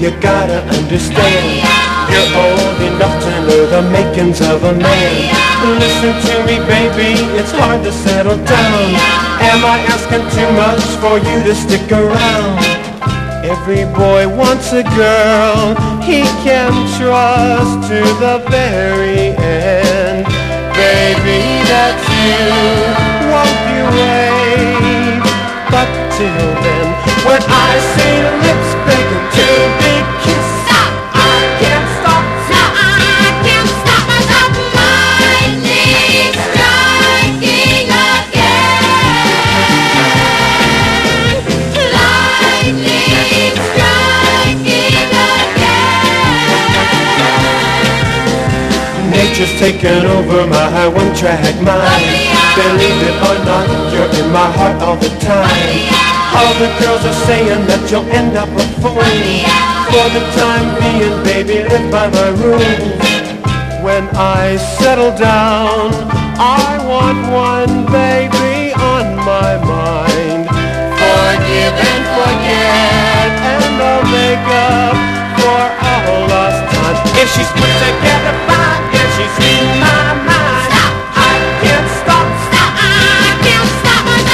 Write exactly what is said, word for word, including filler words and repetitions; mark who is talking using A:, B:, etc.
A: you gotta understand, you're old enough to know the makings of a man. Listen to me, baby, it's hard to settle down. Am I asking too much for you to stick around? Every boy wants a girl he can trust to the very end. Baby, that's you, won't you wait? But till then, when I say lips begging to be kissed,
B: Stop!
A: I can't stop.
B: No, I can't stop myself. Lightning striking again. Lightning striking again.
A: Nature's taken over my one-track mind. Believe it or not, you're in my heart all the time. All the girls are saying that you'll end up a fool. For the time being, baby, live by my rules. When I settle down, I want one baby on my mind. Forgive and forget, and I'll make up for all lost time. If she's